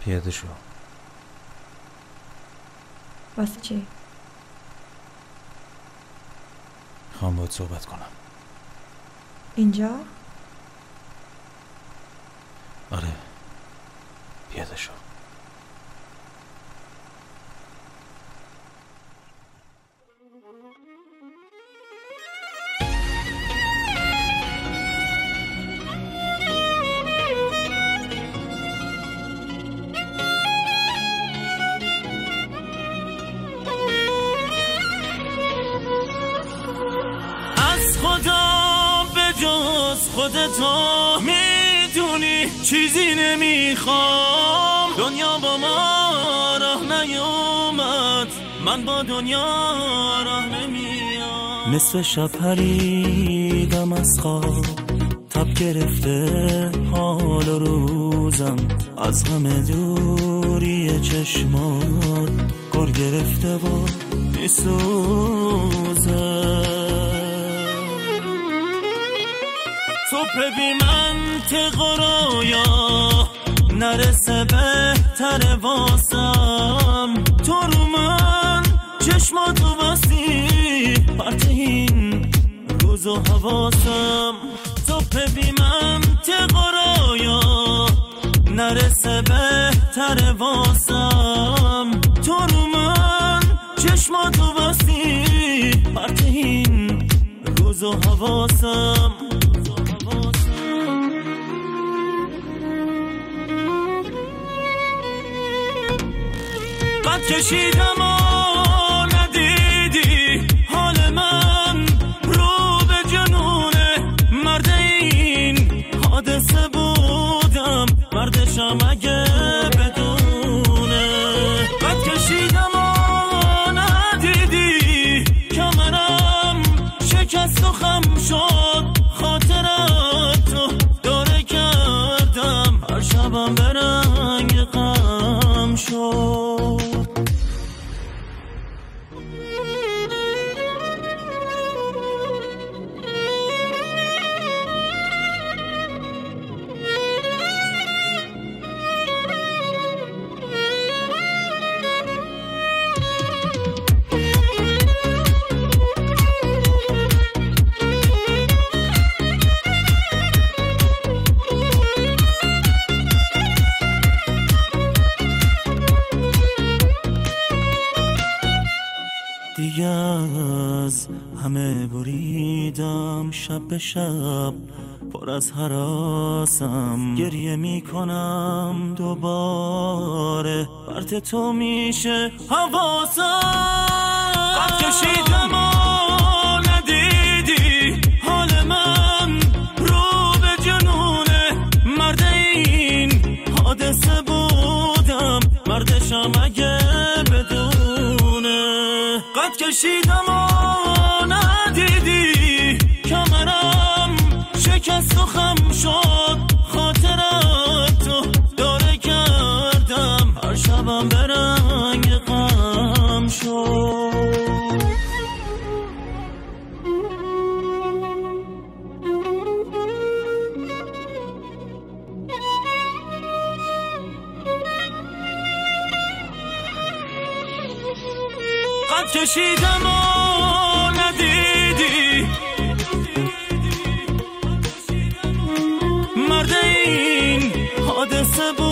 پیاده شو. واسه چی؟ خوام باید صحبت کنم. اینجا؟ آره، پیاده شو. خدا به جز خودتو میدونی چیزی نمیخوام. دنیا با ما راه نیومد، من با دنیا راه نمیام. نصف شب پریدم از خواب، تب گرفته حال و روزم. از غم دوری چشمات گر گرفته و میسوزم. تو بی منطق و رویا نرسه بهتر واسم. تو رو من چشماتو بستی پرت این روز و حواسم. تو بی منطق و رویا نرسه بهتر واسم. تو رو من چشماتو بستی پرت این روز و حواسم. قد کشیدم و ندیدی حال من رو به جنونه. مرد این حادثه بودم، مردشم اگه بدونه. قد کشیدم و ندیدی کمرم شکست و خم شد. خاطرت تو داره کردم، هر شبم به رنگ غم شد. دیگه از همه بریدم، شب به شب پر از هراسم. گریه میکنم دوباره، پرت تو میشه حواسم. قد کشیدم و ندیدی حال من رو به جنونه. مرد این حادثه بودم، مردشم اگه بدونه. قد کشیدم و ندیدی کمرم شکست و خم شد. خاطرت تو داره کردم، هر شبم به رنگ غم شد. قد کشیدم و ندیدی مرد این حادثه بود.